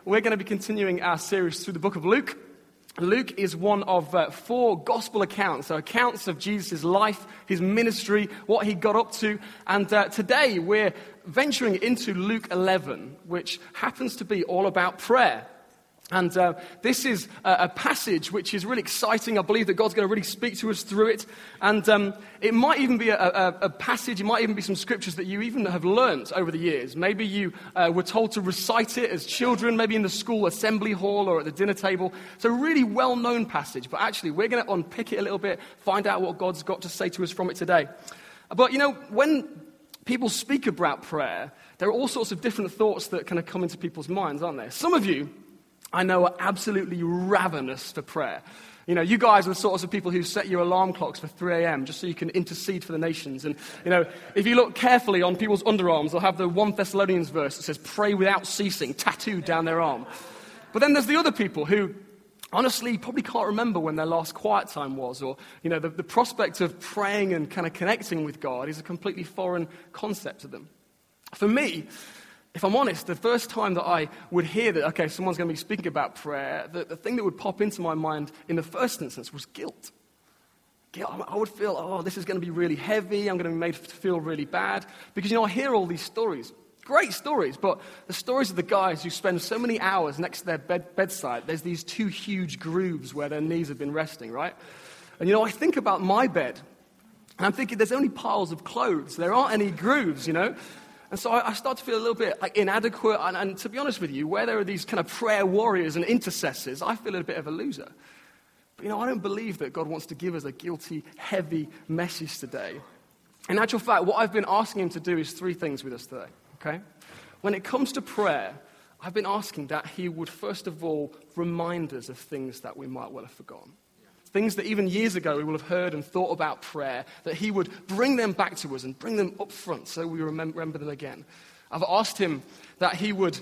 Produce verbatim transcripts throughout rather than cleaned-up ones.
we're going to be continuing our series through the book of Luke. Luke is one of uh, four gospel accounts, so accounts of Jesus' life, his ministry, what he got up to. And uh, today we're venturing into Luke eleven, which happens to be all about prayer. And uh, this is a, a passage which is really exciting. I believe that God's going to really speak to us through it. And um, it might even be a, a, a passage, it might even be some scriptures that you even have learnt over the years. Maybe you uh, were told to recite it as children, maybe in the school assembly hall or at the dinner table. It's a really well-known passage, but actually we're going to unpick it a little bit, find out what God's got to say to us from it today. But you know, when people speak about prayer, there are all sorts of different thoughts that kind of come into people's minds, aren't there? Some of you, I know, are absolutely ravenous for prayer. You know, you guys are the sorts of people who set your alarm clocks for three a.m. just so you can intercede for the nations. And, you know, if you look carefully on people's underarms, they'll have the First Thessalonians verse that says, pray without ceasing, tattooed down their arm. But then there's the other people who, honestly, probably can't remember when their last quiet time was. Or, you know, the, the prospect of praying and kind of connecting with God is a completely foreign concept to them. For me, if I'm honest, the first time that I would hear that, okay, someone's going to be speaking about prayer, the, the thing that would pop into my mind in the first instance was guilt. Guilt. I would feel, oh, this is going to be really heavy. I'm going to be made to feel really bad. Because, you know, I hear all these stories. Great stories, but the stories of the guys who spend so many hours next to their bed, bedside, there's these two huge grooves where their knees have been resting, right? And, you know, I think about my bed, and I'm thinking there's only piles of clothes. There aren't any grooves, you know? And so I start to feel a little bit like inadequate, and, and to be honest with you, where there are these kind of prayer warriors and intercessors, I feel a bit of a loser. But you know, I don't believe that God wants to give us a guilty, heavy message today. In actual fact, what I've been asking him to do is three things with us today, okay? When it comes to prayer, I've been asking that he would first of all remind us of things that we might well have forgotten. Things that even years ago we will have heard and thought about prayer, that he would bring them back to us and bring them up front so we remember, remember them again. I've asked him that he would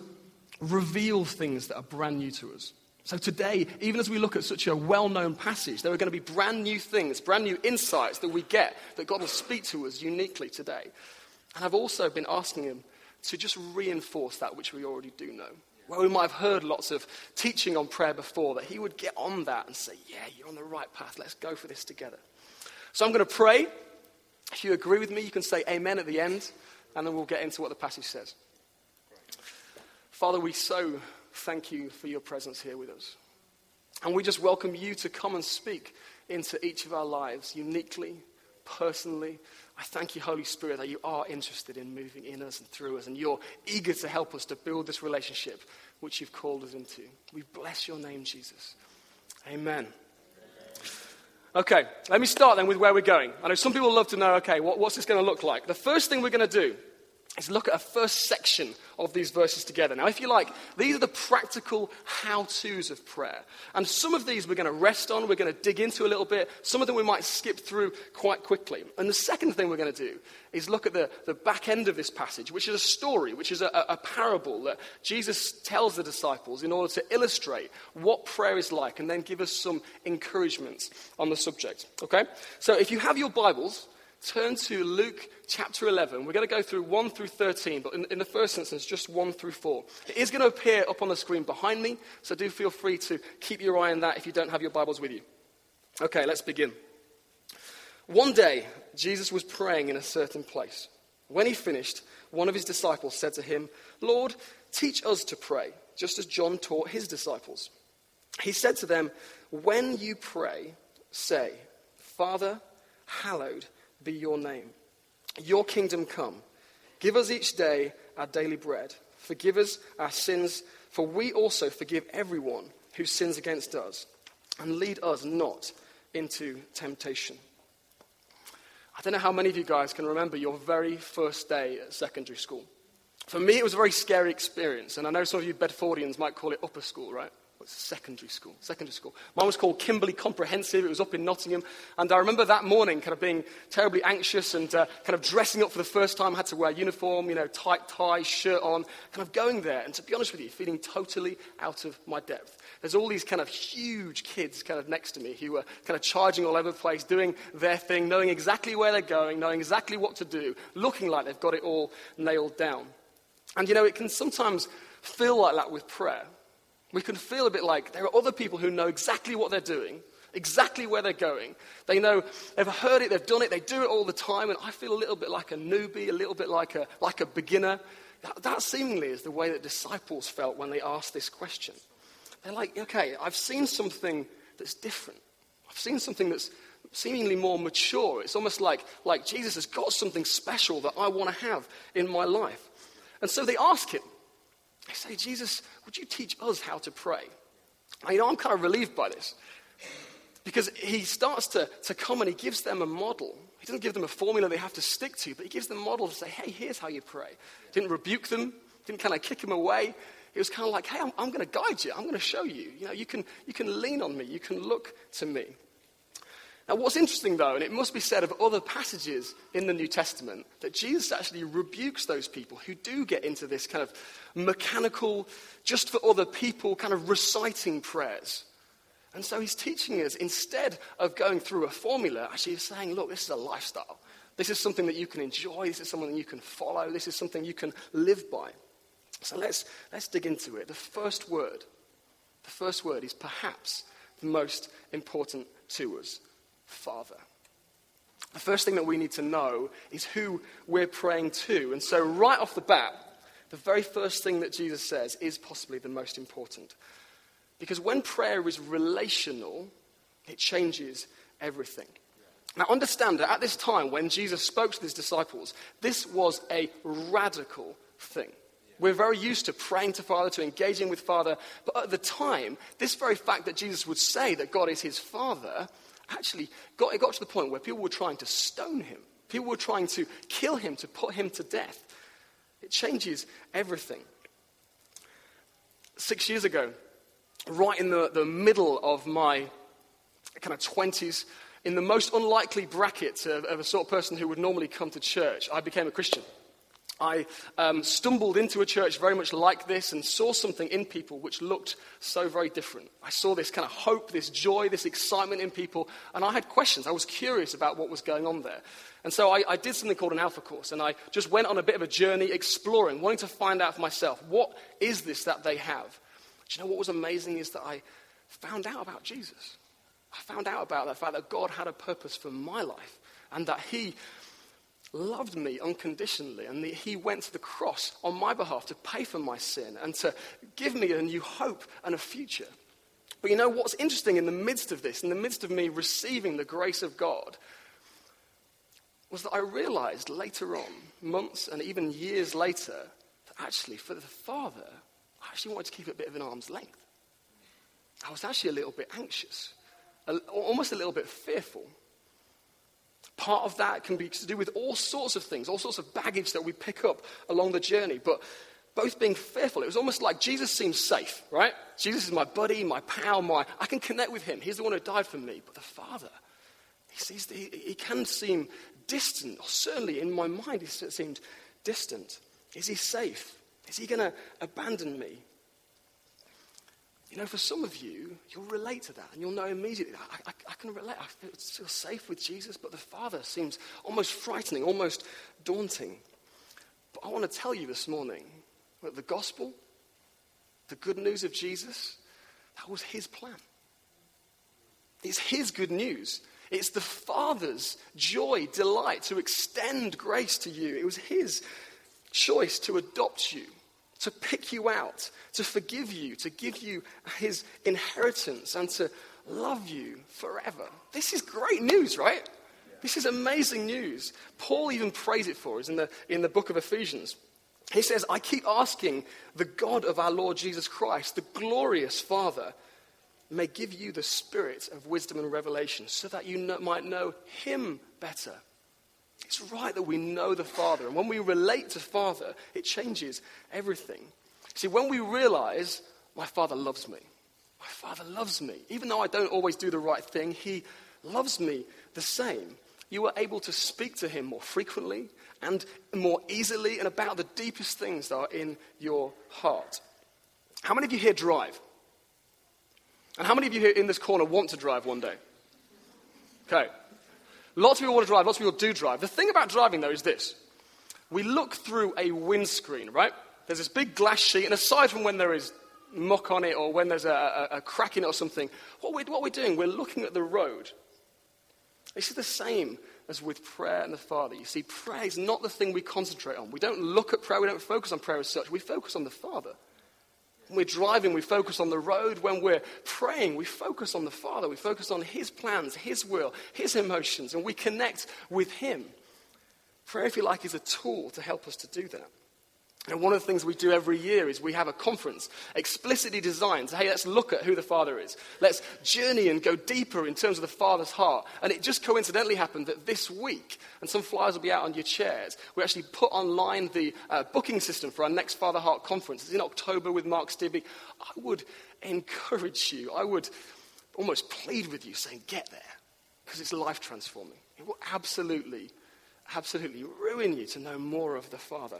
reveal things that are brand new to us. So today, even as we look at such a well-known passage, there are going to be brand new things, brand new insights that we get that God will speak to us uniquely today. And I've also been asking him to just reinforce that which we already do know. Where we might have heard lots of teaching on prayer before, that he would get on that and say, yeah, you're on the right path. Let's go for this together. So I'm going to pray. If you agree with me, you can say amen at the end, and then we'll get into what the passage says. Father, we so thank you for your presence here with us. And we just welcome you to come and speak into each of our lives uniquely, personally. I thank you, Holy Spirit, that you are interested in moving in us and through us, and you're eager to help us to build this relationship which you've called us into. We bless your name, Jesus. Amen. Okay, let me start then with where we're going. I know some people love to know, okay, what, what's this going to look like? The first thing we're going to do is look at a first section of these verses together. Now, if you like, these are the practical how-tos of prayer. And some of these we're going to rest on, we're going to dig into a little bit. Some of them we might skip through quite quickly. And the second thing we're going to do is look at the, the back end of this passage, which is a story, which is a, a parable that Jesus tells the disciples in order to illustrate what prayer is like and then give us some encouragement on the subject. Okay? So if you have your Bibles, turn to Luke chapter eleven. We're going to go through one through thirteen, but in, in the first instance, just one through four. It is going to appear up on the screen behind me, so do feel free to keep your eye on that if you don't have your Bibles with you. Okay, let's begin. One day, Jesus was praying in a certain place. When he finished, one of his disciples said to him, Lord, teach us to pray, just as John taught his disciples. He said to them, when you pray, say, Father, hallowed be your name. Your kingdom come. Give us each day our daily bread. Forgive us our sins, for we also forgive everyone who sins against us. And lead us not into temptation. I don't know how many of you guys can remember your very first day at secondary school. For me, it was a very scary experience. And I know some of you Bedfordians might call it upper school, right? It's secondary school, secondary school. Mine was called Kimberley Comprehensive. It was up in Nottingham. And I remember that morning kind of being terribly anxious and uh, kind of dressing up for the first time. I had to wear uniform, you know, tight tie, shirt on, kind of going there. And to be honest with you, feeling totally out of my depth. There's all these kind of huge kids kind of next to me who were kind of charging all over the place, doing their thing, knowing exactly where they're going, knowing exactly what to do, looking like they've got it all nailed down. And, you know, it can sometimes feel like that with prayer. We can feel a bit like there are other people who know exactly what they're doing, exactly where they're going. They know, they've heard it, they've done it, they do it all the time, and I feel a little bit like a newbie, a little bit like a, like a beginner. That, that seemingly is the way that disciples felt when they asked this question. They're like, okay, I've seen something that's different. I've seen something that's seemingly more mature. It's almost like, like Jesus has got something special that I want to have in my life. And so they ask him, they say, Jesus, would you teach us how to pray? Now, you know, I'm kind of relieved by this. Because he starts to, to come and he gives them a model. He doesn't give them a formula they have to stick to, but he gives them a model to say, hey, here's how you pray. Didn't rebuke them, didn't kind of kick them away. It was kind of like, hey, I'm, I'm going to guide you. I'm going to show you. You know, you can, you can lean on me. You can look to me. Now, what's interesting, though, and it must be said of other passages in the New Testament, that Jesus actually rebukes those people who do get into this kind of mechanical, just for other people, kind of reciting prayers. And so he's teaching us, instead of going through a formula, actually he's saying, look, this is a lifestyle. This is something that you can enjoy. This is something that you can follow. This is something you can live by. So let's, let's dig into it. The first word, the first word is perhaps the most important to us. Father. The first thing that we need to know is who we're praying to. And so right off the bat, the very first thing that Jesus says is possibly the most important. Because when prayer is relational, it changes everything. Now understand that at this time when Jesus spoke to his disciples, this was a radical thing. We're very used to praying to Father, to engaging with Father. But at the time, this very fact that Jesus would say that God is his Father actually got, it got to the point where people were trying to stone him. People were trying to kill him, to put him to death. It changes everything. Six years ago, right in the, the middle of my kind of twenties, in the most unlikely bracket of, of a sort of person who would normally come to church, I became a Christian. I um, stumbled into a church very much like this and saw something in people which looked so very different. I saw this kind of hope, this joy, this excitement in people, and I had questions. I was curious about what was going on there. And so I, I did something called an Alpha course, and I just went on a bit of a journey exploring, wanting to find out for myself, what is this that they have? Do you know what was amazing is that I found out about Jesus. I found out about the fact that God had a purpose for my life, and that he loved me unconditionally, and he went to the cross on my behalf to pay for my sin and to give me a new hope and a future. But you know what's interesting in the midst of this, in the midst of me receiving the grace of God, was that I realized later on, months and even years later, that actually for the Father, I actually wanted to keep it a bit of an arm's length. I was actually a little bit anxious, almost a little bit fearful. Part of that can be to do with all sorts of things, all sorts of baggage that we pick up along the journey. But both being fearful, it was almost like Jesus seems safe, right? Jesus is my buddy, my pal, my I can connect with him. He's the one who died for me. But the Father, he sees he, he can seem distant, or certainly in my mind he seemed distant. Is he safe? Is he going to abandon me? You know, for some of you, you'll relate to that, and you'll know immediately, I, I, I can relate, I feel, feel safe with Jesus, but the Father seems almost frightening, almost daunting. But I want to tell you this morning that the gospel, the good news of Jesus, that was his plan. It's his good news. It's the Father's joy, delight to extend grace to you. It was his choice to adopt you, to pick you out, to forgive you, to give you his inheritance, and to love you forever. This is great news, right? Yeah. This is amazing news. Paul even prays it for us in the, in the book of Ephesians. He says, I keep asking the God of our Lord Jesus Christ, the glorious Father, may give you the spirit of wisdom and revelation so that you know, might know him better. It's right that we know the Father. And when we relate to Father, it changes everything. See, when we realize, my Father loves me. My Father loves me. Even though I don't always do the right thing, he loves me the same. You are able to speak to him more frequently and more easily and about the deepest things that are in your heart. How many of you here drive? And how many of you here in this corner want to drive one day? Okay. Lots of people want to drive, lots of people do drive. The thing about driving, though, is this. We look through a windscreen, right? There's this big glass sheet, and aside from when there is muck on it or when there's a, a, a crack in it or something, what we're, what we're doing, we're looking at the road. This is the same as with prayer and the Father. You see, prayer is not the thing we concentrate on. We don't look at prayer, we don't focus on prayer as such. We focus on the Father. When we're driving, we focus on the road. When we're praying, we focus on the Father. We focus on his plans, his will, his emotions, and we connect with him. Prayer, if you like, is a tool to help us to do that. And one of the things we do every year is we have a conference explicitly designed to, hey, let's look at who the Father is. Let's journey and go deeper in terms of the Father's heart. And it just coincidentally happened that this week, and some flyers will be out on your chairs, we actually put online the uh, booking system for our next Father Heart conference. It's in October with Mark Stibbe. I would encourage you, I would almost plead with you saying, get there, because it's life transforming. It will absolutely, absolutely ruin you to know more of the Father.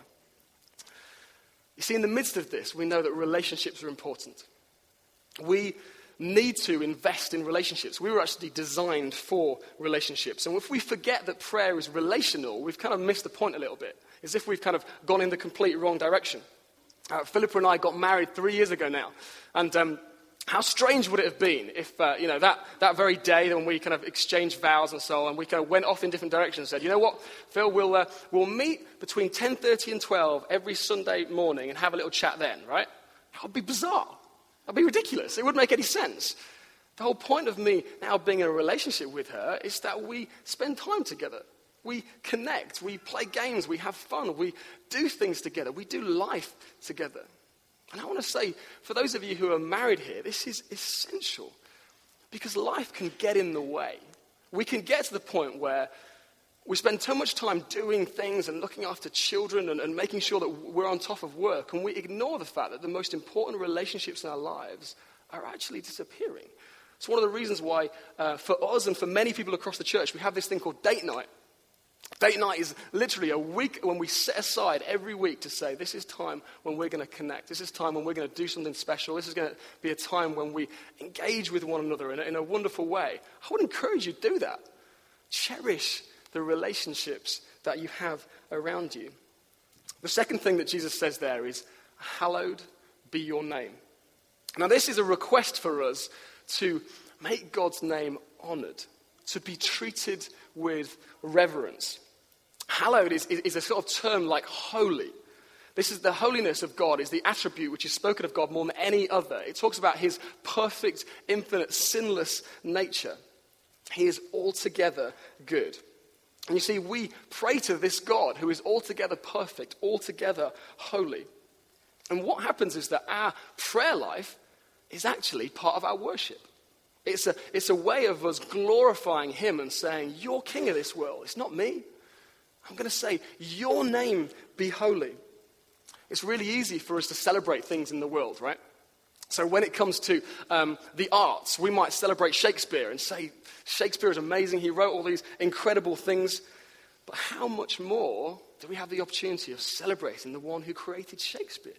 You see, in the midst of this, we know that relationships are important. We need to invest in relationships. We were actually designed for relationships. And if we forget that prayer is relational, we've kind of missed the point a little bit. As if we've kind of gone in the complete wrong direction. Uh, Philippa and I got married three years ago now. And um, how strange would it have been if, uh, you know, that, that very day when we kind of exchanged vows and so on, we kind of went off in different directions and said, you know what, Phil, we'll, uh, we'll meet between ten thirty and twelve every Sunday morning and have a little chat then, right? That would be bizarre. That would be ridiculous. It wouldn't make any sense. The whole point of me now being in a relationship with her is that we spend time together. We connect. We play games. We have fun. We do things together. We do life together. And I want to say, for those of you who are married here, this is essential. Because life can get in the way. We can get to the point where we spend too much time doing things and looking after children and, and making sure that we're on top of work. And we ignore the fact that the most important relationships in our lives are actually disappearing. It's one of the reasons why, uh, for us and for many people across the church, we have this thing called date night. Date night is literally a week when we set aside every week to say, this is time when we're going to connect. This is time when we're going to do something special. This is going to be a time when we engage with one another in a, in a wonderful way. I would encourage you to do that. Cherish the relationships that you have around you. The second thing that Jesus says there is, hallowed be your name. Now, this is a request for us to make God's name honored, to be treated with reverence. Hallowed is, is, is a sort of term like holy. This is the holiness of God, is the attribute which is spoken of God more than any other. It talks about his perfect, infinite, sinless nature. He is altogether good. And you see, we pray to this God who is altogether perfect, altogether holy. And what happens is that our prayer life is actually part of our worship. It's a, it's a way of us glorifying him and saying, you're king of this world. It's not me. I'm going to say, your name be holy. It's really easy for us to celebrate things in the world, right? So when it comes to um, the arts, we might celebrate Shakespeare and say, Shakespeare is amazing. He wrote all these incredible things. But how much more do we have the opportunity of celebrating the one who created Shakespeare?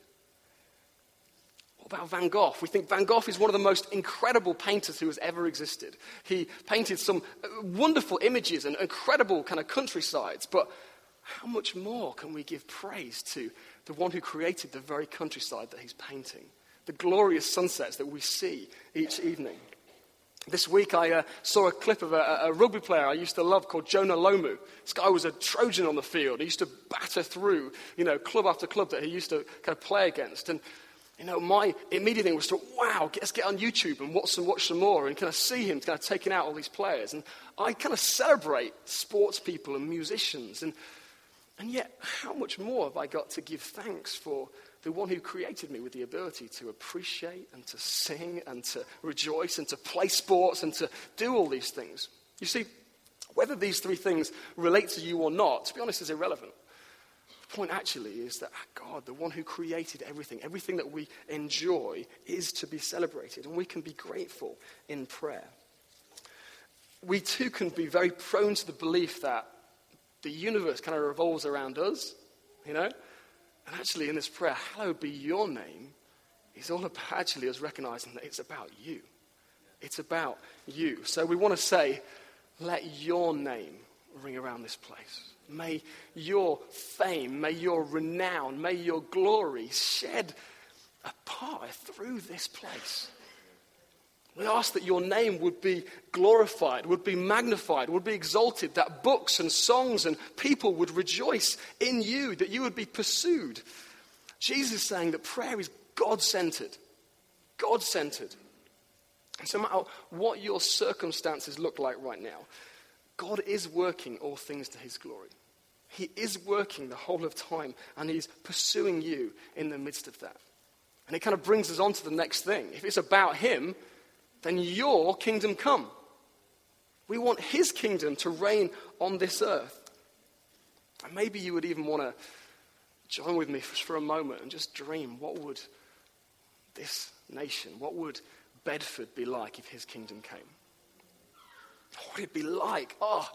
What about Van Gogh? We think Van Gogh is one of the most incredible painters who has ever existed. He painted some wonderful images and incredible kind of countrysides. But how much more can we give praise to the one who created the very countryside that he's painting? The glorious sunsets that we see each evening. This week I uh, saw a clip of a, a rugby player I used to love called Jonah Lomu. This guy was a Trojan on the field. He used to batter through, you know, club after club that he used to kind of play against. And you know, my immediate thing was to, wow, let's get on YouTube and watch some, watch some more and kind of see him kind of taking out all these players. And I kind of celebrate sports people and musicians. And, and yet, how much more have I got to give thanks for the one who created me with the ability to appreciate and to sing and to rejoice and to play sports and to do all these things? You see, whether these three things relate to you or not, to be honest, is irrelevant. The point actually is that God, the one who created everything, everything that we enjoy is to be celebrated, and we can be grateful in prayer. We too can be very prone to the belief that the universe kind of revolves around us, you know? And actually in this prayer, hallowed be your name, is all about actually us recognizing that it's about you. It's about you. So we want to say, let your name ring around this place. May your fame, may your renown, may your glory shed a path through this place. We ask that your name would be glorified, would be magnified, would be exalted, that books and songs and people would rejoice in you, that you would be pursued. Jesus is saying that prayer is God-centered. God-centered. And so no matter what your circumstances look like right now, God is working all things to his glory. He is working the whole of time, and he's pursuing you in the midst of that. And it kind of brings us on to the next thing. If it's about him, then your kingdom come. We want his kingdom to reign on this earth. And maybe you would even want to join with me for a moment and just dream, what would this nation, what would Bedford be like if his kingdom came? What would it be like? Oh,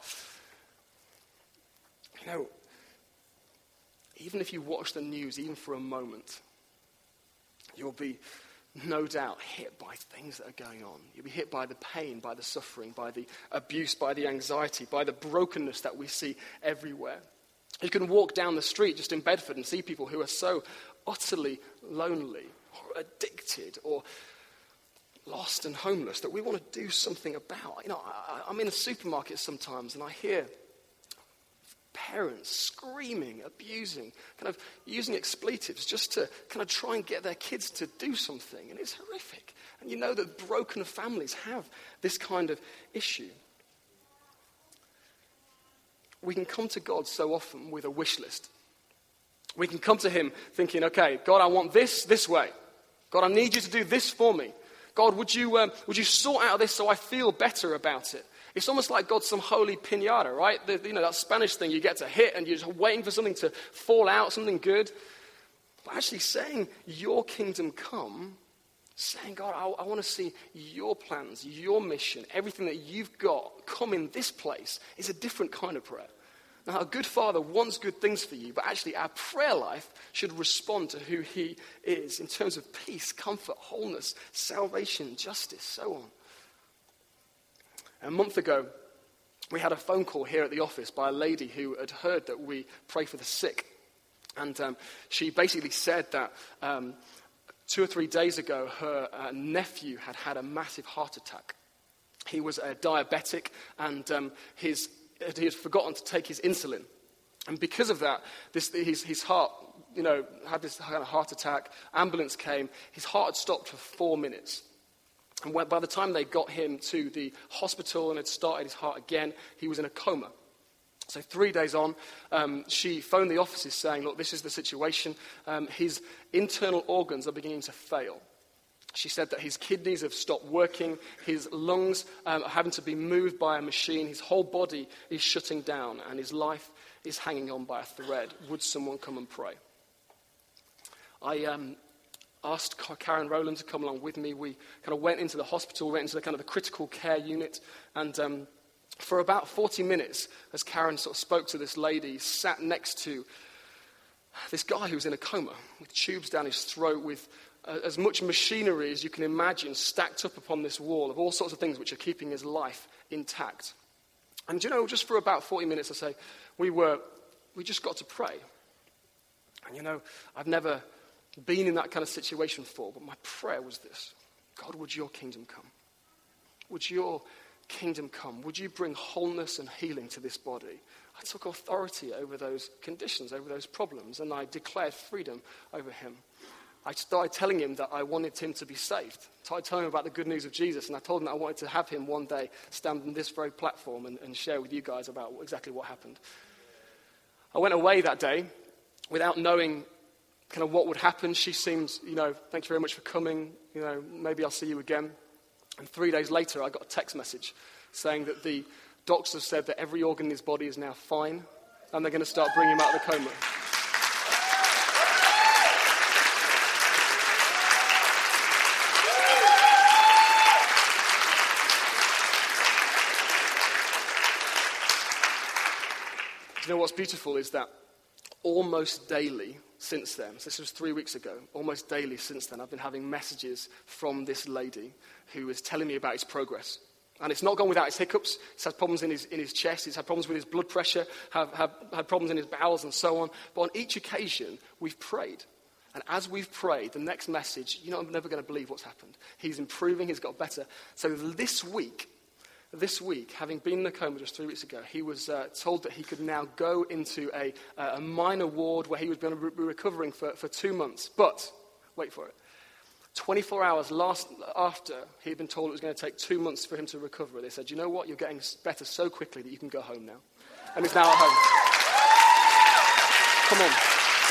you know, even if you watch the news, even for a moment, you'll be no doubt hit by things that are going on. You'll be hit by the pain, by the suffering, by the abuse, by the anxiety, by the brokenness that we see everywhere. You can walk down the street just in Bedford and see people who are so utterly lonely or addicted or lost and homeless that we want to do something about. You know, I, I'm in a supermarket sometimes and I hear parents screaming, abusing, kind of using expletives just to kind of try and get their kids to do something. And it's horrific. And you know that broken families have this kind of issue. We can come to God so often with a wish list. We can come to him thinking, okay, God, I want this this way. God, I need you to do this for me. God, would you um, would you sort out this so I feel better about it? It's almost like God's some holy piñata, right? The, you know, that Spanish thing you get to hit and you're just waiting for something to fall out, something good. But actually saying, your kingdom come, saying, God, I, I want to see your plans, your mission, everything that you've got come in this place is a different kind of prayer. Now, a good father wants good things for you, but actually our prayer life should respond to who he is in terms of peace, comfort, wholeness, salvation, justice, so on. A month ago, we had a phone call here at the office by a lady who had heard that we pray for the sick. And um, she basically said that um, two or three days ago, her uh, nephew had had a massive heart attack. He was a diabetic and um, his, he had forgotten to take his insulin. And because of that, this, his, his heart, you know, had this kind of heart attack. Ambulance came. His heart had stopped for four minutes. And by the time they got him to the hospital and had started his heart again, he was in a coma. So three days on, um, she phoned the offices saying, look, this is the situation. Um, his internal organs are beginning to fail. She said that his kidneys have stopped working. His lungs um, are having to be moved by a machine. His whole body is shutting down and his life is hanging on by a thread. Would someone come and pray? I... Um, asked Karen Rowland to come along with me. We kind of went into the hospital, went into the kind of the critical care unit, and um, for about forty minutes, as Karen sort of spoke to this lady, sat next to this guy who was in a coma, with tubes down his throat, with uh, as much machinery as you can imagine stacked up upon this wall of all sorts of things which are keeping his life intact. And you know, just for about forty minutes, I say, we were, we just got to pray. And you know, I've never been in that kind of situation before, but my prayer was this: God, would your kingdom come? Would your kingdom come? Would you bring wholeness and healing to this body? I took authority over those conditions, over those problems, and I declared freedom over him. I started telling him that I wanted him to be saved. I started telling him about the good news of Jesus, and I told him that I wanted to have him one day stand on this very platform and, and share with you guys about exactly what happened. I went away that day without knowing kind of what would happen. She seemed, you know, thank you very much for coming. You know, maybe I'll see you again. And three days later, I got a text message saying that the doctors have said that every organ in his body is now fine, and they're going to start bringing him out of the coma. Do you know what's beautiful is that almost daily since then, so this was three weeks ago, almost daily since then, I've been having messages from this lady who is telling me about his progress. And it's not gone without his hiccups. He's had problems in his, in his chest, he's had problems with his blood pressure, have, have had problems in his bowels and so on. But on each occasion, we've prayed. And as we've prayed, the next message, you know, I'm never going to believe what's happened. He's improving, he's got better. So this week, this week, having been in a coma just three weeks ago, he was uh, told that he could now go into a, uh, a minor ward where he was going to be recovering for, for two months. But, wait for it, twenty-four hours last, after he had been told it was going to take two months for him to recover, they said, you know what, you're getting better so quickly that you can go home now. And he's now at home. Come on.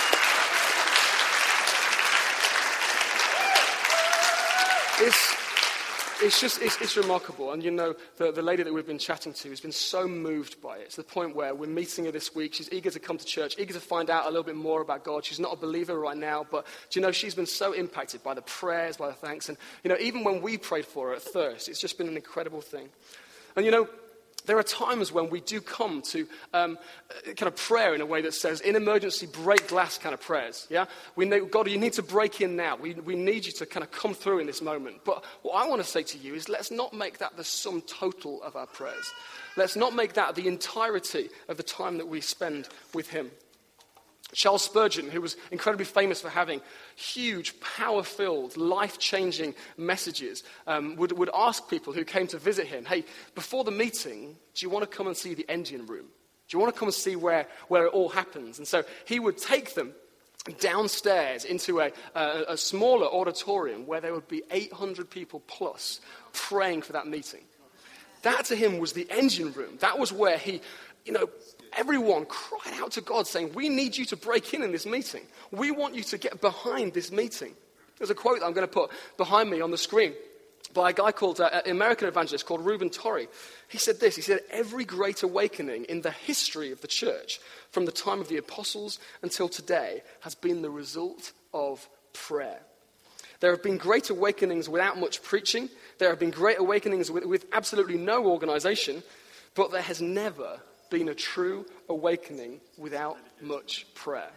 It's, it's just, it's, it's remarkable. And you know, the, the lady that we've been chatting to has been so moved by it, to the point where we're meeting her this week. She's eager to come to church, eager to find out a little bit more about God. She's not a believer right now, but do you know, she's been so impacted by the prayers, by the thanks. And, you know, even when we prayed for her at Thirst, it's just been an incredible thing. And, you know, there are times when we do come to um, kind of prayer in a way that says, in emergency, break glass kind of prayers, yeah? We know, God, you need to break in now. We, we need you to kind of come through in this moment. But what I want to say to you is, let's not make that the sum total of our prayers. Let's not make that the entirety of the time that we spend with him. Charles Spurgeon, who was incredibly famous for having huge, power-filled, life-changing messages, um, would, would ask people who came to visit him, hey, before the meeting, do you want to come and see the engine room? Do you want to come and see where, where it all happens? And so he would take them downstairs into a, a, a smaller auditorium where there would be eight hundred people plus praying for that meeting. That to him was the engine room. That was where he, you know, everyone cried out to God saying, we need you to break in in this meeting. We want you to get behind this meeting. There's a quote that I'm going to put behind me on the screen by a guy called, uh, an American evangelist called Reuben Torrey. He said this, he said, every great awakening in the history of the church from the time of the apostles until today has been the result of prayer. There have been great awakenings without much preaching. There have been great awakenings with, with absolutely no organization, but there has never been a true awakening without much prayer.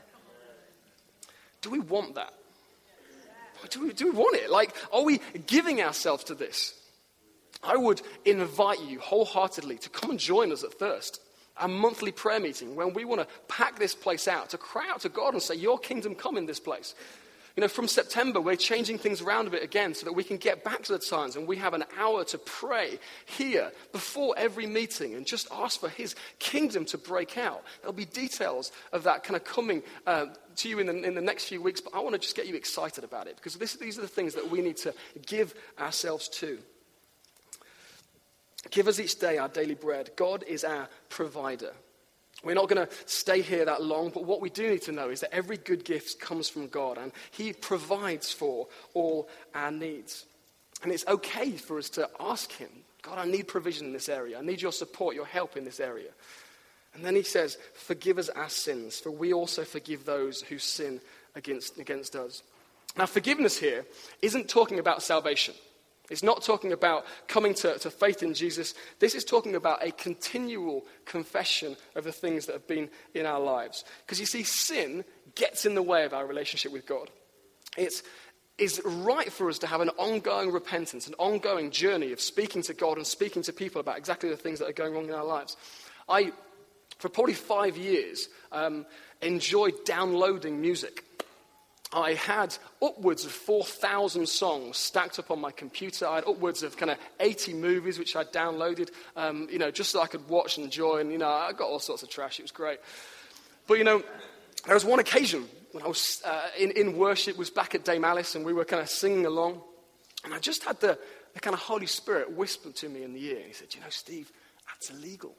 Do we want that? Do we, do we want it? Like, are we giving ourselves to this? I would invite you wholeheartedly to come and join us at Thirst, our monthly prayer meeting, when we want to pack this place out, to cry out to God and say, your kingdom come in this place. You know, from September, we're changing things around a bit again so that we can get back to the times and we have an hour to pray here before every meeting and just ask for his kingdom to break out. There'll be details of that kind of coming uh, to you in the, in the next few weeks, but I want to just get you excited about it because this, these are the things that we need to give ourselves to. Give us each day our daily bread. God is our provider. We're not going to stay here that long, but what we do need to know is that every good gift comes from God, and he provides for all our needs. And it's okay for us to ask him, God, I need provision in this area. I need your support, your help in this area. And then he says, forgive us our sins, for we also forgive those who sin against, against us. Now, forgiveness here isn't talking about salvation. It's not talking about coming to, to faith in Jesus. This is talking about a continual confession of the things that have been in our lives. Because you see, sin gets in the way of our relationship with God. It's is right for us to have an ongoing repentance, an ongoing journey of speaking to God and speaking to people about exactly the things that are going wrong in our lives. I, for probably five years, um, enjoyed downloading music. I had upwards of four thousand songs stacked up on my computer. I had upwards of kind of eighty movies, which I downloaded, um, you know, just so I could watch and enjoy. And, you know, I got all sorts of trash. It was great. But, you know, there was one occasion when I was uh, in, in worship, was back at Dame Alice, and we were kind of singing along. And I just had the, the kind of Holy Spirit whisper to me in the ear. He said, you know, Steve, that's illegal.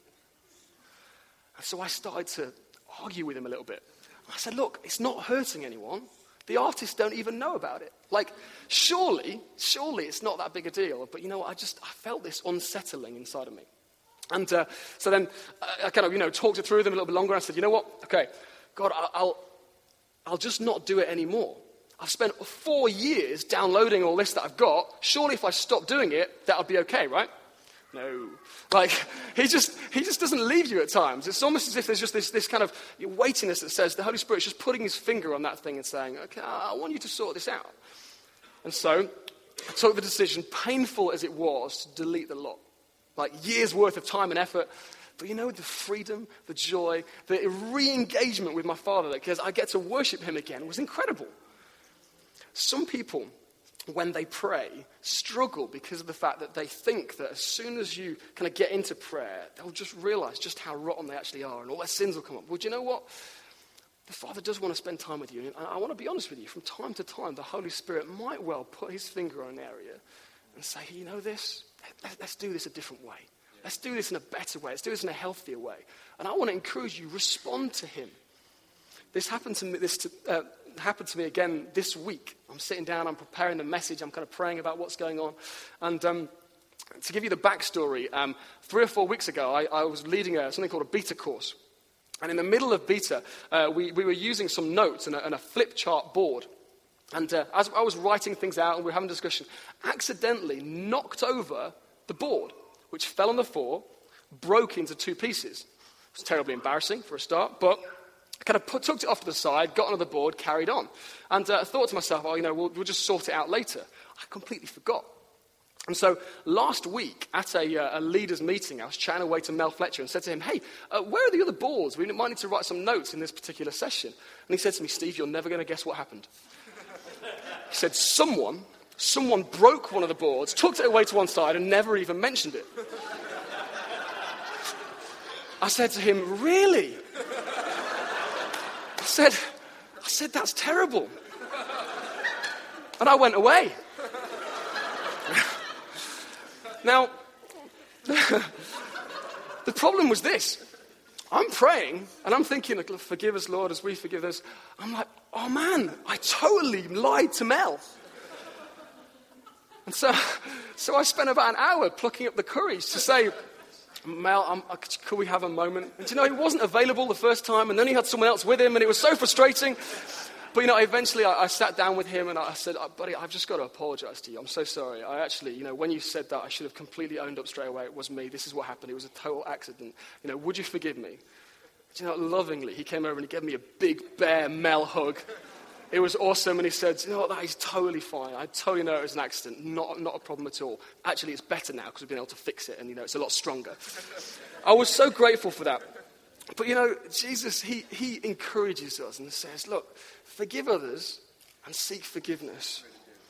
And so I started to argue with him a little bit. I said, look, it's not hurting anyone. The artists don't even know about it. Like, surely, surely it's not that big a deal. But you know what? I just, I felt this unsettling inside of me. And uh, so then I kind of, you know, talked it through with them a little bit longer. I said, you know what? Okay, God, I'll, I'll just not do it anymore. I've spent four years downloading all this that I've got. Surely if I stop doing it, that'll be okay, right? No. Like, he just he just doesn't leave you at times. It's almost as if there's just this, this kind of weightiness that says the Holy Spirit's just putting his finger on that thing and saying, okay, I want you to sort this out. And so I took the decision, painful as it was, to delete the lot. Like years worth of time and effort. But you know, the freedom, the joy, the re-engagement with my Father, because I get to worship him again, was incredible. some people, when they pray, struggle because of the fact that they think that as soon as you kind of get into prayer, they'll just realize just how rotten they actually are and all their sins will come up. Well, do you know what? The Father does want to spend time with you. And I want to be honest with you. From time to time, the Holy Spirit might well put his finger on an area and say, you know this? Let's do this a different way. Let's do this in a better way. Let's do this in a healthier way. And I want to encourage you, respond to him. This happened to me, this to, uh, happened to me again this week. I'm sitting down, I'm preparing the message, I'm kind of praying about what's going on. And um, to give you the backstory, um, three or four weeks ago, I, I was leading a, something called a beta course. And in the middle of beta, uh, we, we were using some notes and a, and a flip chart board. And uh, as I was writing things out and we were having a discussion, accidentally knocked over the board, which fell on the floor, broke into two pieces. It was terribly embarrassing for a start, but I kind of put, took it off to the side, got onto the board, carried on. And uh, I thought to myself, oh, you know, we'll, we'll just sort it out later. I completely forgot. And so last week at a, uh, a leaders meeting, I was chatting away to Mel Fletcher and said to him, hey, uh, where are the other boards? We might need to write some notes in this particular session. And he said to me, Steve, you're never going to guess what happened. He said, someone, someone broke one of the boards, took it away to one side and never even mentioned it. I said to him, really? I said, I said, that's terrible. And I went away. Now, the problem was this. I'm praying, and I'm thinking, forgive us, Lord, as we forgive us. I'm like, oh man, I totally lied to Mel. And so, so I spent about an hour plucking up the courage to say, Mel, um, could we have a moment? And you know, he wasn't available the first time, and then he had someone else with him, and it was so frustrating. But, you know, eventually I, I sat down with him and I said, buddy, I've just got to apologize to you. I'm so sorry. I actually, you know, when you said that, I should have completely owned up straight away. It was me. This is what happened. It was a total accident. You know, would you forgive me? Do you know, lovingly, he came over and he gave me a big bear Mel hug. It was awesome. And he said, you know what, that is totally fine. I totally know it was an accident. Not, not a problem at all. Actually, it's better now because we've been able to fix it and, you know, it's a lot stronger. I was so grateful for that. But, you know, Jesus, he, he encourages us and says, look, forgive others and seek forgiveness.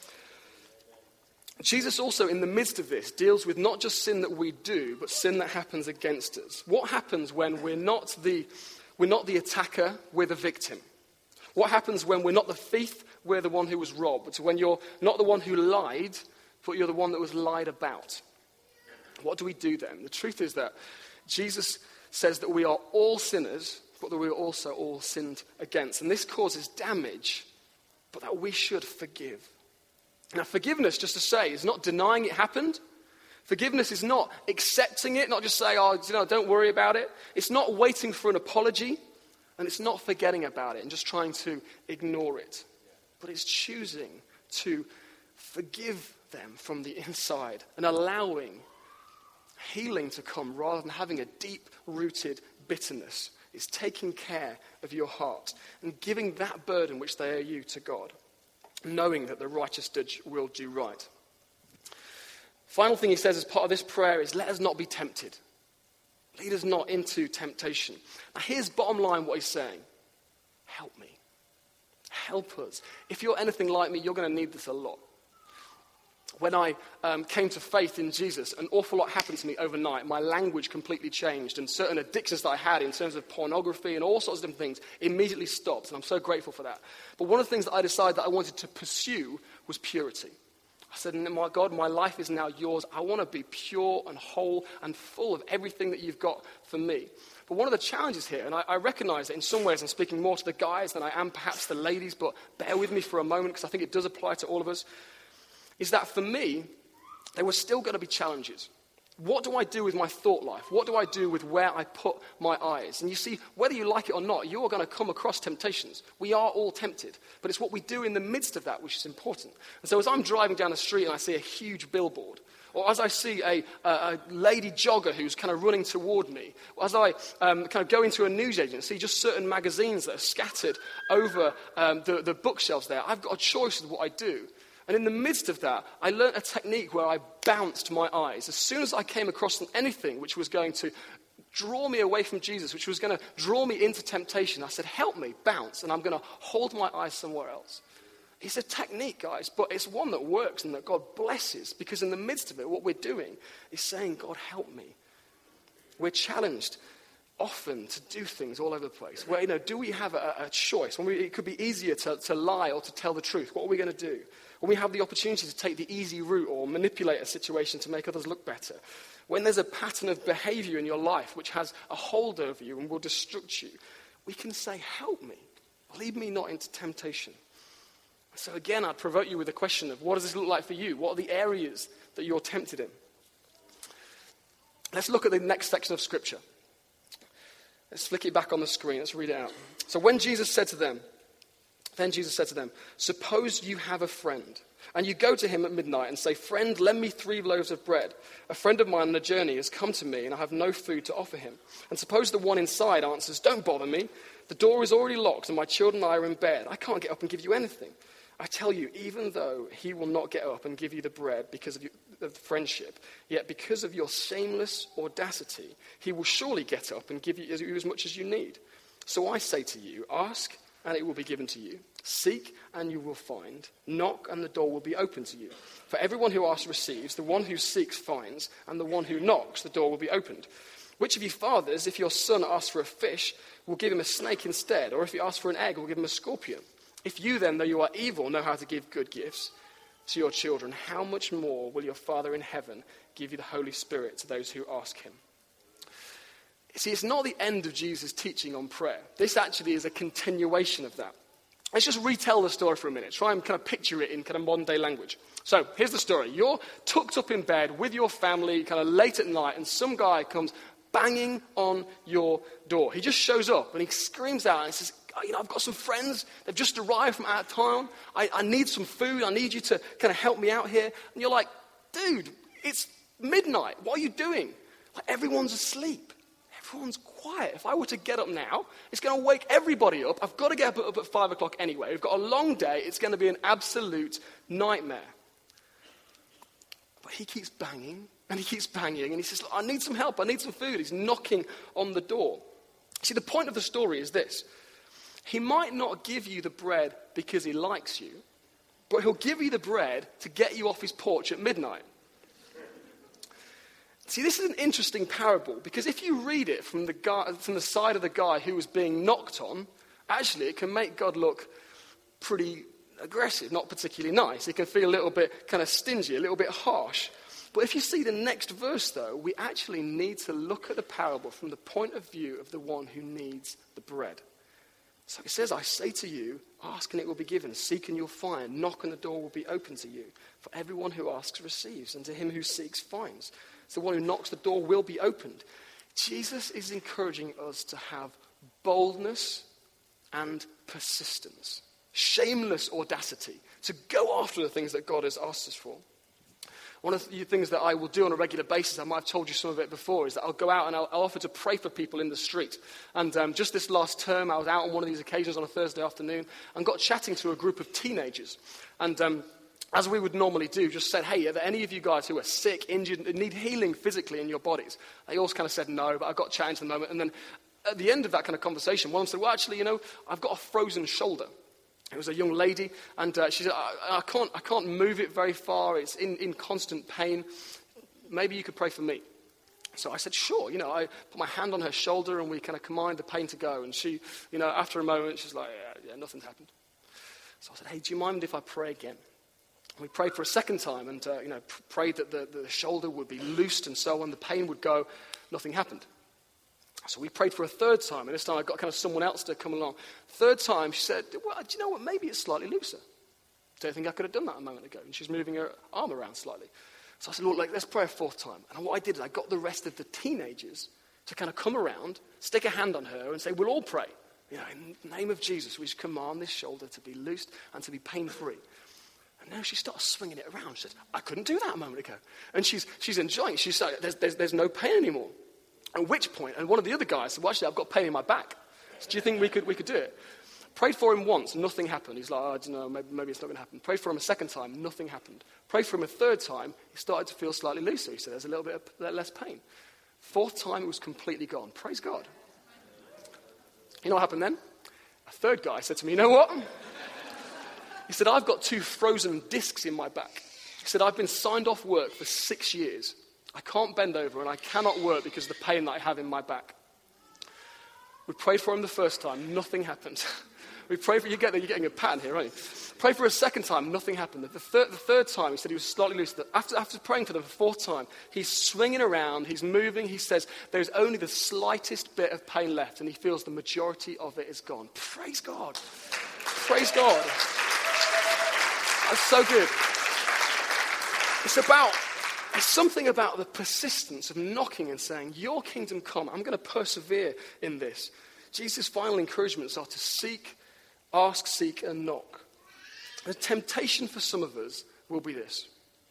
Jesus also, in the midst of this, deals with not just sin that we do, but sin that happens against us. What happens when we're not the, we're not the attacker, we're the victim? What happens when we're not the thief, we're the one who was robbed? It's when you're not the one who lied, but you're the one that was lied about. What do we do then? The truth is that Jesus says that we are all sinners, but that we are also all sinned against. And this causes damage, but that we should forgive. Now, forgiveness, just to say, is not denying it happened. Forgiveness is not accepting it, not just saying, oh, you know, don't worry about it. It's not waiting for an apology, and it's not forgetting about it and just trying to ignore it. But it's choosing to forgive them from the inside and allowing healing to come rather than having a deep-rooted bitterness. It's taking care of your heart and giving that burden which they owe you to God, knowing that the righteous judge will do right. Final thing he says as part of this prayer is, let us not be tempted. Lead us not into temptation. Now here's bottom line what he's saying. Help me. Help us. If you're anything like me, you're going to need this a lot. When I um, came to faith in Jesus, an awful lot happened to me overnight. My language completely changed, and certain addictions that I had in terms of pornography and all sorts of different things immediately stopped, and I'm so grateful for that. But one of the things that I decided that I wanted to pursue was purity. I said, my God, my life is now yours. I want to be pure and whole and full of everything that you've got for me. But one of the challenges here, and I, I recognize that in some ways I'm speaking more to the guys than I am perhaps the ladies, but bear with me for a moment because I think it does apply to all of us, is that for me, there were still going to be challenges. What do I do with my thought life? What do I do with where I put my eyes? And you see, whether you like it or not, you are going to come across temptations. We are all tempted. But it's what we do in the midst of that which is important. And so as I'm driving down the street and I see a huge billboard, or as I see a, a, a lady jogger who's kind of running toward me, or as I um, kind of go into a newsagent and see just certain magazines that are scattered over um, the, the bookshelves there, I've got a choice of what I do. And in the midst of that, I learnt a technique where I bounced my eyes. As soon as I came across anything which was going to draw me away from Jesus, which was going to draw me into temptation, I said, help me, bounce, and I'm going to hold my eyes somewhere else. It's a technique, guys, but it's one that works and that God blesses, because in the midst of it, what we're doing is saying, God, help me. We're challenged often to do things all over the place. Where, you know, do we have a, a choice? When we, it could be easier to, to lie or to tell the truth. What are we going to do? When we have the opportunity to take the easy route or manipulate a situation to make others look better. When there's a pattern of behavior in your life which has a hold over you and will destruct you, we can say, help me. Lead me not into temptation. So again, I'd provoke you with a question of, what does this look like for you? What are the areas that you're tempted in? Let's look at the next section of Scripture. Let's flick it back on the screen. Let's read it out. So when Jesus said to them, then Jesus said to them, suppose you have a friend, and you go to him at midnight and say, friend, lend me three loaves of bread. A friend of mine on a journey has come to me, and I have no food to offer him. And suppose the one inside answers, don't bother me. The door is already locked, and my children and I are in bed. I can't get up and give you anything. I tell you, even though he will not get up and give you the bread because of, you, of the friendship, yet because of your shameless audacity, he will surely get up and give you as, as much as you need. So I say to you, ask, and it will be given to you. Seek, and you will find. Knock, and the door will be open to you. For everyone who asks receives, the one who seeks finds, and the one who knocks, the door will be opened. Which of you fathers, if your son asks for a fish, will give him a snake instead? Or if he asks for an egg, will give him a scorpion? If you then, though you are evil, know how to give good gifts to your children, how much more will your Father in heaven give you the Holy Spirit to those who ask him? See, it's not the end of Jesus' teaching on prayer. This actually is a continuation of that. Let's just retell the story for a minute. Try and kind of picture it in kind of modern day language. So here's the story. You're tucked up in bed with your family kind of late at night, and some guy comes banging on your door. He just shows up and he screams out and he says, oh, you know, I've got some friends. They've just arrived from out of town. I, I need some food. I need you to kind of help me out here. And you're like, dude, it's midnight. What are you doing? Like, everyone's asleep. Everyone's quiet. If I were to get up now, it's going to wake everybody up. I've got to get up at five o'clock anyway. We've got a long day. It's going to be an absolute nightmare. But he keeps banging and he keeps banging and he says, I need some help. I need some food. He's knocking on the door. See, the point of the story is this. He might not give you the bread because he likes you, but he'll give you the bread to get you off his porch at midnight. See, this is an interesting parable, because if you read it from the guy, from the side of the guy who was being knocked on, actually it can make God look pretty aggressive, not particularly nice. It can feel a little bit kind of stingy, a little bit harsh. But if you see the next verse, though, we actually need to look at the parable from the point of view of the one who needs the bread. So it says, I say to you, ask and it will be given, seek and you'll find, knock and the door will be open to you. For everyone who asks receives, and to him who seeks finds. So the one who knocks, the door will be opened. Jesus is encouraging us to have boldness and persistence, shameless audacity, to go after the things that God has asked us for. One of the things that I will do on a regular basis, I might have told you some of it before, is that I'll go out and I'll, I'll offer to pray for people in the street. And um, just this last term, I was out on one of these occasions on a Thursday afternoon and got chatting to a group of teenagers. And um, as we would normally do, just said, hey, are there any of you guys who are sick, injured, need healing physically in your bodies? They all kind of said no, but I got chatting to them a moment. And then at the end of that kind of conversation, one of them said, well, actually, you know, I've got a frozen shoulder. It was a young lady, and uh, she said, I, I, can't, I can't move it very far. It's in, in constant pain. Maybe you could pray for me. So I said, sure. You know, I put my hand on her shoulder, and we kind of command the pain to go. And she, you know, after a moment, she's like, yeah, yeah, nothing's happened. So I said, hey, do you mind if I pray again? And we prayed for a second time, and, uh, you know, pr- prayed that the, the shoulder would be loosed and so on. The pain would go. Nothing happened. So we prayed for a third time, and this time I got kind of someone else to come along. Third time, she said, well, do you know what, maybe it's slightly looser. Don't think I could have done that a moment ago. And she's moving her arm around slightly. So I said, Lord, like, let's pray a fourth time. And what I did is I got the rest of the teenagers to kind of come around, stick a hand on her, and say, we'll all pray. You know, in the name of Jesus, we just command this shoulder to be loosed and to be pain-free. And now she starts swinging it around. She says, I couldn't do that a moment ago. And she's she's enjoying it. She's like, there's, there's, there's no pain anymore. At which point, and one of the other guys said, well, actually, I've got pain in my back. So do you think we could we could do it? Prayed for him once, nothing happened. He's like, oh, I don't know, maybe, maybe it's not going to happen. Prayed for him a second time, nothing happened. Prayed for him a third time, he started to feel slightly looser. He said, there's a little bit of less pain. Fourth time, it was completely gone. Praise God. You know what happened then? A third guy said to me, you know what? He said, I've got two frozen discs in my back. He said, I've been signed off work for six years. I can't bend over and I cannot work because of the pain that I have in my back. We prayed for him the first time, nothing happened. We prayed for, you get, you're getting a pattern here, aren't you? Prayed for a second time, nothing happened. The third, the third time, he said he was slightly loose. After, after praying for them the fourth time, he's swinging around, he's moving. He says there's only the slightest bit of pain left, and he feels the majority of it is gone. Praise God. Praise God. That's so good. It's about, it's something about the persistence of knocking and saying, your kingdom come. I'm going to persevere in this. Jesus' final encouragements are to seek, ask, seek, and knock. The temptation for some of us will be this.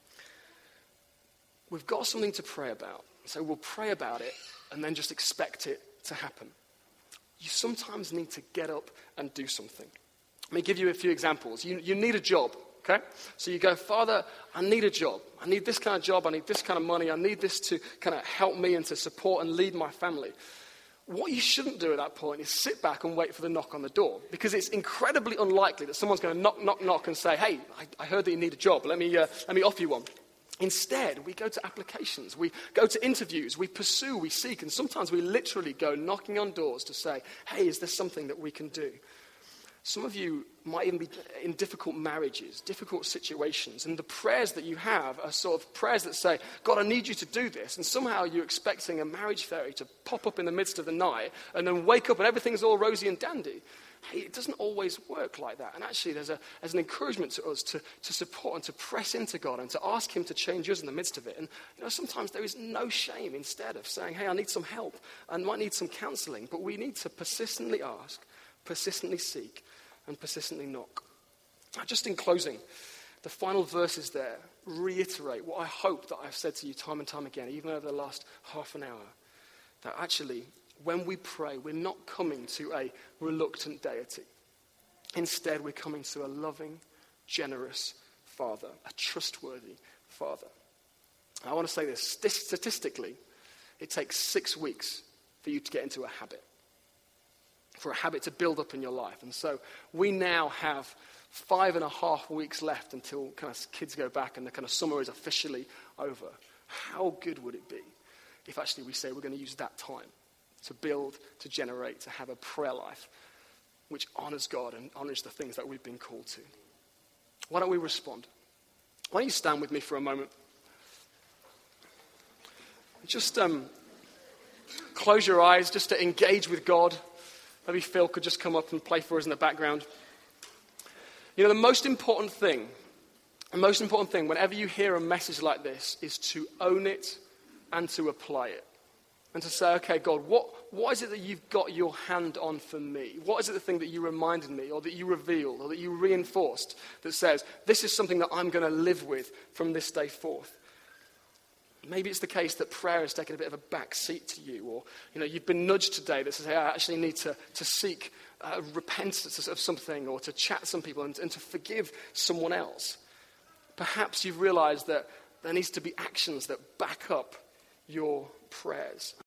We've got something to pray about. So we'll pray about it and then just expect it to happen. You sometimes need to get up and do something. Let me give you a few examples. You, you need a job. Okay? So you go, Father, I need a job. I need this kind of job. I need this kind of money. I need this to kind of help me and to support and lead my family. What you shouldn't do at that point is sit back and wait for the knock on the door, because it's incredibly unlikely that someone's going to knock, knock, knock and say, hey, I, I heard that you need a job. Let me, uh, let me offer you one. Instead, we go to applications. We go to interviews. We pursue, we seek, and sometimes we literally go knocking on doors to say, hey, is there something that we can do? Some of you might even be in difficult marriages, difficult situations, and the prayers that you have are sort of prayers that say, God, I need you to do this, and somehow you're expecting a marriage fairy to pop up in the midst of the night and then wake up and everything's all rosy and dandy. Hey, it doesn't always work like that, and actually there's, a, there's an encouragement to us to, to support and to press into God and to ask him to change us in the midst of it. And you know, sometimes there is no shame instead of saying, hey, I need some help, I might need some counseling, but we need to persistently ask, persistently seek, and persistently knock. Just in closing, the final verses there reiterate what I hope that I've said to you time and time again, even over the last half an hour, that actually when we pray, we're not coming to a reluctant deity. Instead, we're coming to a loving, generous Father, a trustworthy Father. I want to say this, statistically, it takes six weeks for you to get into a habit. For a habit to build up in your life. And so we now have five and a half weeks left until kind of kids go back and the kind of summer is officially over. How good would it be if actually we say we're going to use that time to build, to generate, to have a prayer life which honors God and honors the things that we've been called to? Why don't we respond? Why don't you stand with me for a moment? Just um, close your eyes just to engage with God. Maybe Phil could just come up and play for us in the background. You know, the most important thing, the most important thing whenever you hear a message like this is to own it and to apply it. And to say, okay, God, what, what is it that you've got your hand on for me? What is it the thing that you reminded me or that you revealed or that you reinforced that says, this is something that I'm going to live with from this day forth? Maybe it's the case that prayer has taken a bit of a back seat to you, or you know, you've been nudged today that says, hey, I actually need to, to seek uh, repentance of something, or to chat to some people and, and to forgive someone else. Perhaps you've realized that there needs to be actions that back up your prayers.